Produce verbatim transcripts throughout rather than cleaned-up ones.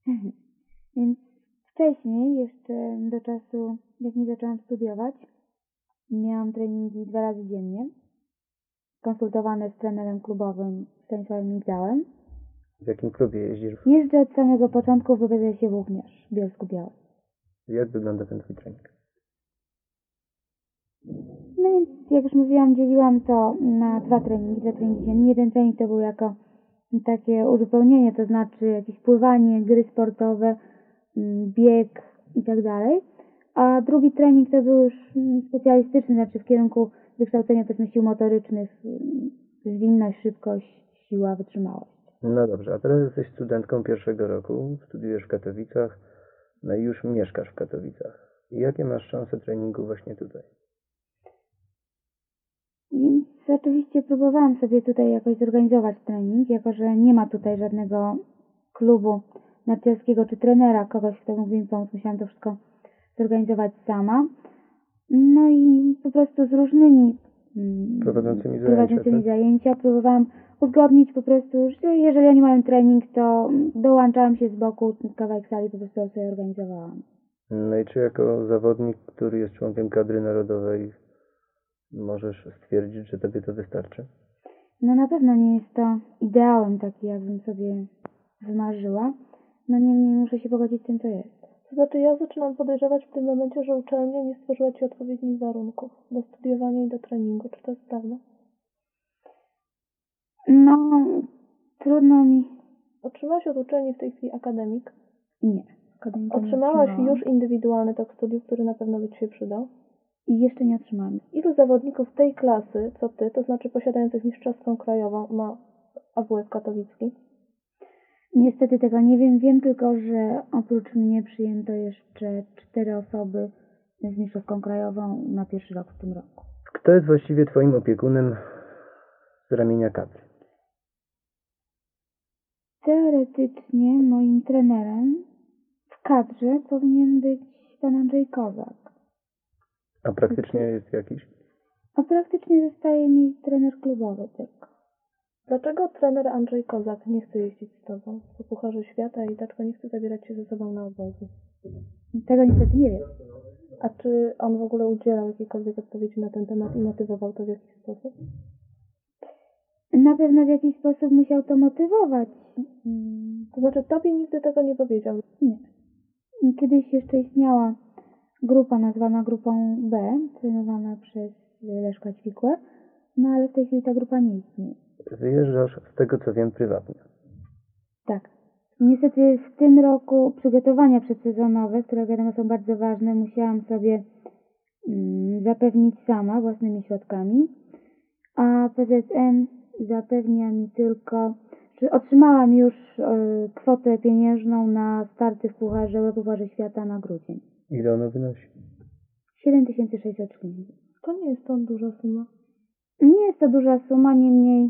Mhm. Więc wcześniej, jeszcze do czasu, jak nie zaczęłam studiować, miałam treningi dwa razy dziennie, konsultowane z trenerem klubowym Stanisławem Migdałem. W jakim klubie jeździsz? Jeżdżę od samego początku w B B Z-ie Włókniarz w Bielsku-Białej. Jak wygląda ten twój trening? No więc, jak już mówiłam, dzieliłam to na dwa treningi, dwa treningi dziennie. Jeden trening to był jako takie uzupełnienie, to znaczy jakieś pływanie, gry sportowe, bieg i tak dalej. A drugi trening to był już specjalistyczny, znaczy w kierunku wykształcenia powiedzmy sił motorycznych, zwinność, szybkość, siła, wytrzymałość. No dobrze, a teraz jesteś studentką pierwszego roku, studiujesz w Katowicach, no i już mieszkasz w Katowicach. I jakie masz szanse treningu właśnie tutaj? Więc oczywiście próbowałam sobie tutaj jakoś zorganizować trening, jako że nie ma tutaj żadnego klubu narciarskiego czy trenera, kogoś, kto mógłby mi pomóc. Musiałam to wszystko zorganizować sama. No i po prostu z różnymi Prowadzącymi zajęcia, prowadzącymi tak? zajęcia próbowałam uzgodnić po prostu, że jeżeli oni mają trening, to dołączałam się z boku, kawałek sali po prostu sobie organizowałam. No i czy jako zawodnik, który jest członkiem kadry narodowej, możesz stwierdzić, że tobie to wystarczy? No na pewno nie jest to ideałem taki, jakbym sobie wymarzyła. No niemniej muszę się pogodzić z tym, co jest. To znaczy ja zaczynam podejrzewać w tym momencie, że uczelnia nie stworzyła Ci odpowiednich warunków do studiowania i do treningu. Czy to jest prawda? No, trudno mi... Otrzymałaś od uczelni w tej chwili akademik? Nie. Akademika nie Otrzymałaś otrzymałam. już indywidualny tok studiów, który na pewno by Ci się przydał? I jeszcze nie otrzymałam. Ilu zawodników tej klasy, co Ty, to znaczy posiadających mistrzowską krajową, ma A W F katowicki? Niestety tego nie wiem. Wiem tylko, że oprócz mnie przyjęto jeszcze cztery osoby z mistrzowską krajową na pierwszy rok w tym roku. Kto jest właściwie twoim opiekunem z ramienia kadry? Teoretycznie moim trenerem w kadrze powinien być pan Andrzej Kozak. A praktycznie jest jakiś? A praktycznie zostaje mi trener klubowy tylko. Dlaczego trener Andrzej Kozak nie chce jeździć z Tobą po Pucharze Świata i dlaczego nie chce zabierać się ze sobą na obozy? Tego niestety nie wiem. A czy on w ogóle udzielał jakiejkolwiek odpowiedzi na ten temat i motywował to w jakiś sposób? Na pewno w jakiś sposób musiał to motywować. To znaczy Tobie nigdy tego nie powiedział? Nie. Kiedyś jeszcze istniała grupa nazwana grupą B, trenowana przez Leszka Ćwikłę, no ale w tej chwili ta grupa nie istnieje. Wyjeżdżasz, z tego co wiem, prywatnie. Tak. I niestety w tym roku przygotowania przedsezonowe, które wiadomo są bardzo ważne, musiałam sobie mm, zapewnić sama własnymi środkami, a P Z N zapewnia mi tylko, że otrzymałam już y, kwotę pieniężną na starty w Pucharze, Pucharze Świata na grudzień. Ile ono wynosi? siedem tysięcy sześćset szylingów. To nie jest to duża suma. Nie jest to duża suma, niemniej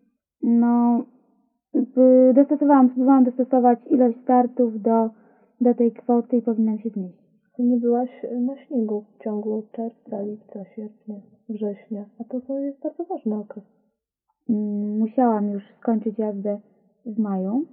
no by dostosowałam, spróbowałam dostosować ilość startów do, do tej kwoty i powinnam się zmieścić. Ty nie byłaś na śniegu w ciągu czerwca, lipca, sierpnia, września, a to są- jest bardzo ważny okres. Mm, Musiałam już skończyć jazdę w maju.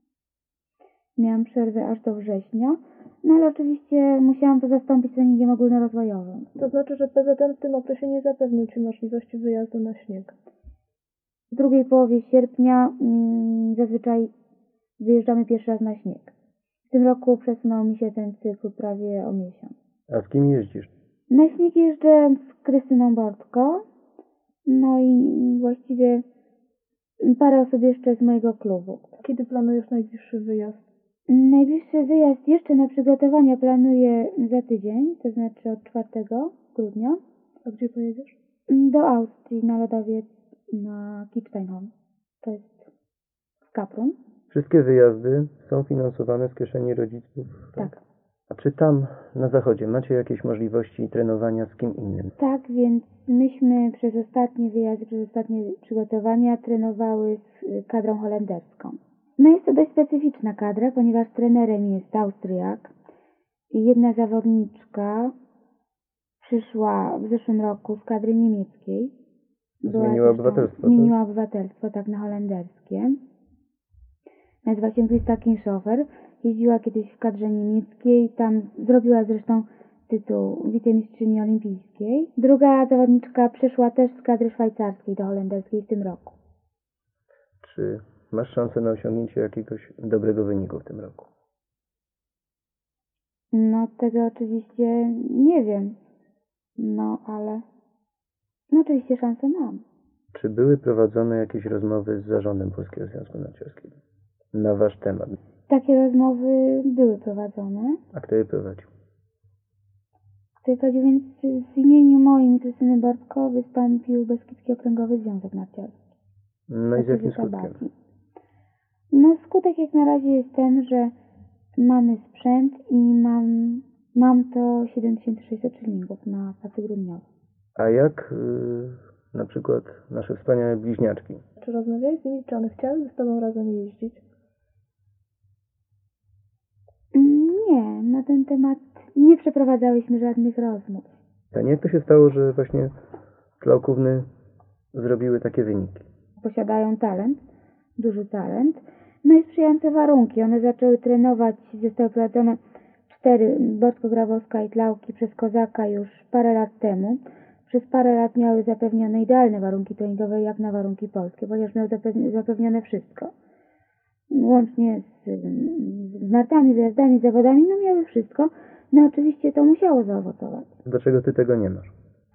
Miałam przerwę aż do września, no ale oczywiście musiałam to zastąpić treningiem ogólnorozwojowym. To znaczy, że P Z N w tym okresie nie zapewnił Ci możliwości wyjazdu na śnieg. W drugiej połowie sierpnia mm, zazwyczaj wyjeżdżamy pierwszy raz na śnieg. W tym roku przesunął mi się ten cykl prawie o miesiąc. A z kim jeździsz? Na śnieg jeżdżę z Krystyną Bortko, no i właściwie parę osób jeszcze z mojego klubu. Kiedy planujesz najbliższy wyjazd? Najbliższy wyjazd jeszcze na przygotowania planuję za tydzień, to znaczy od czwartego grudnia. A gdzie pojedziesz? Do Austrii na lodowiec na Kitzsteinhorn. To jest w Kaprun. Wszystkie wyjazdy są finansowane z kieszeni rodziców? Tak. A czy tam na zachodzie macie jakieś możliwości trenowania z kim innym? Tak, więc myśmy przez ostatnie wyjazdy, przez ostatnie przygotowania trenowały z kadrą holenderską. No jest to dość specyficzna kadra, ponieważ trenerem jest Austriak. Jedna zawodniczka przyszła w zeszłym roku z kadry niemieckiej. Była Zmieniła też tam- obywatelstwo, Zmieniła tak? obywatelstwo, tak, na holenderskie. Nazywa się Krista Kinshofer. jeździła kiedyś w kadrze niemieckiej, tam zrobiła zresztą tytuł wicemistrzyni olimpijskiej. Druga zawodniczka przeszła też z kadry szwajcarskiej do holenderskiej w tym roku. Czy masz szansę na osiągnięcie jakiegoś dobrego wyniku w tym roku? No tego oczywiście nie wiem, no ale no oczywiście szansę mam. Czy były prowadzone jakieś rozmowy z zarządem Polskiego Związku Narciarskiego na wasz temat? Takie rozmowy były prowadzone. A kto je prowadził? Kto je prowadził, więc w imieniu moim Krystyny Bortko wystąpił Beskidzki Okręgowy Związek Narciarski. No i z jakim Takiego skutkiem? Tabaki. No skutek jak na razie jest ten, że mamy sprzęt i mam, mam to siedem tysięcy sześćset szylingów na pasy grudniowe. A jak yy, na przykład nasze wspaniałe bliźniaczki? Czy rozmawiałeś z nimi, czy one chciały z tobą razem jeździć? Nie, na ten temat nie przeprowadzałyśmy żadnych rozmów. A jak to się stało, że właśnie Klauków-ny zrobiły takie wyniki? Posiadają talent, duży talent, no i sprzyjające warunki. One zaczęły trenować, zostały prowadzone cztery, Bortko-Grabowska i Tlauki przez Kozaka już parę lat temu. Przez parę lat miały zapewnione idealne warunki treningowe jak na warunki polskie, ponieważ miały zapewnione wszystko. Łącznie z, z nartami, wyjazdami, zawodami, no miały wszystko. No oczywiście to musiało zaowocować. Dlaczego ty tego nie masz?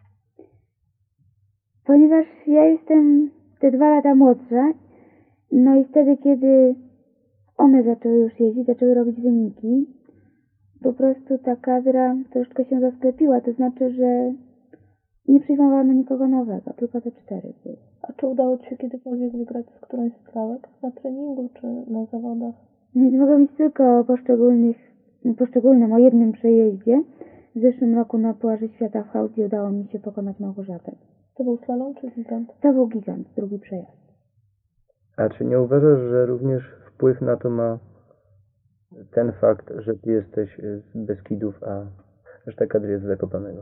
Ponieważ ja jestem te dwa lata młodsza, no i wtedy, kiedy one zaczęły już jeździć, zaczęły robić wyniki, po prostu ta kadra troszkę się zasklepiła, to znaczy, że nie przyjmowano nikogo nowego, tylko te cztery były. A czy udało ci się kiedykolwiek wygrać z którąś z Tlałek? Na treningu czy na zawodach? Więc mogę mówić tylko o poszczególnych, poszczególnym, o jednym przejeździe. W zeszłym roku na Pucharze Świata w Chausii udało mi się pokonać Małgorzatę. To był slalom czy gigant? To był gigant, drugi przejazd. A czy nie uważasz, że również wpływ na to ma ten fakt, że ty jesteś z Beskidów, a reszta kadry jest z Zakopanego?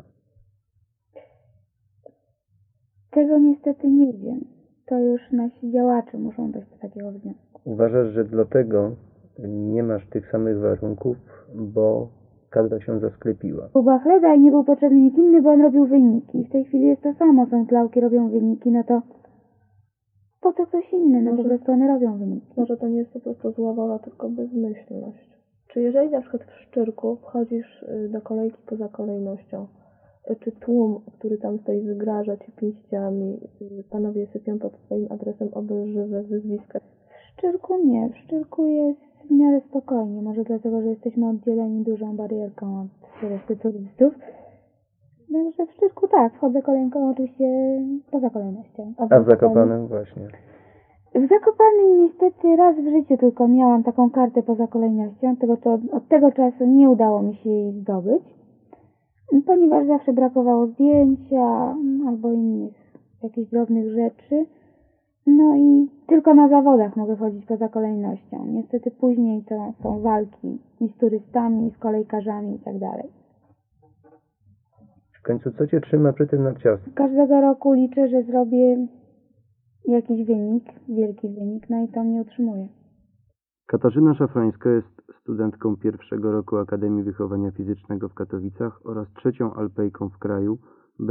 Tego niestety nie wiem. To już nasi działacze muszą dojść do takiego wniosku. Uważasz, że dlatego nie masz tych samych warunków, bo kadra się zasklepiła? U Bachleda i nie był potrzebny nikt inny, bo on robił wyniki. W tej chwili jest to samo, są Tlauki, robią wyniki, no to po co ktoś inny? No Może- po prostu one robią wyniki. Może to nie jest po prostu zła wola, tylko bezmyślność. Czy jeżeli na przykład w Szczyrku wchodzisz y, do kolejki poza kolejnością, y, czy tłum, który tam stoi, wygraża ci pięściami, y, panowie sypią pod twoim adresem obelżywe wyzwiska? W Szczyrku nie. W Szczyrku jest w miarę spokojnie. Może dlatego, że jesteśmy oddzieleni dużą barierką od reszty turystów. Także w Szczyrku tak, wchodzę kolejką oczywiście poza kolejnością. A w Zakopanem właśnie. W Zakopanem niestety raz w życiu tylko miałam taką kartę poza kolejnością. Tego, to, od tego czasu nie udało mi się jej zdobyć, ponieważ zawsze brakowało zdjęcia albo innych jakichś drobnych rzeczy. No i tylko na zawodach mogę chodzić poza kolejnością. Niestety później to są walki i z turystami, i z kolejkarzami i tak dalej. W końcu co cię trzyma przy tym narciarstwie? Każdego roku liczę, że zrobię jakiś wynik, wielki wynik, no i to mnie utrzymuje. Katarzyna Szafrańska jest studentką pierwszego roku Akademii Wychowania Fizycznego w Katowicach oraz trzecią alpejką w kraju,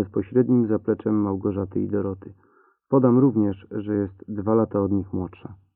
bezpośrednim zapleczem Małgorzaty i Doroty. Podam również, że jest dwa lata od nich młodsza.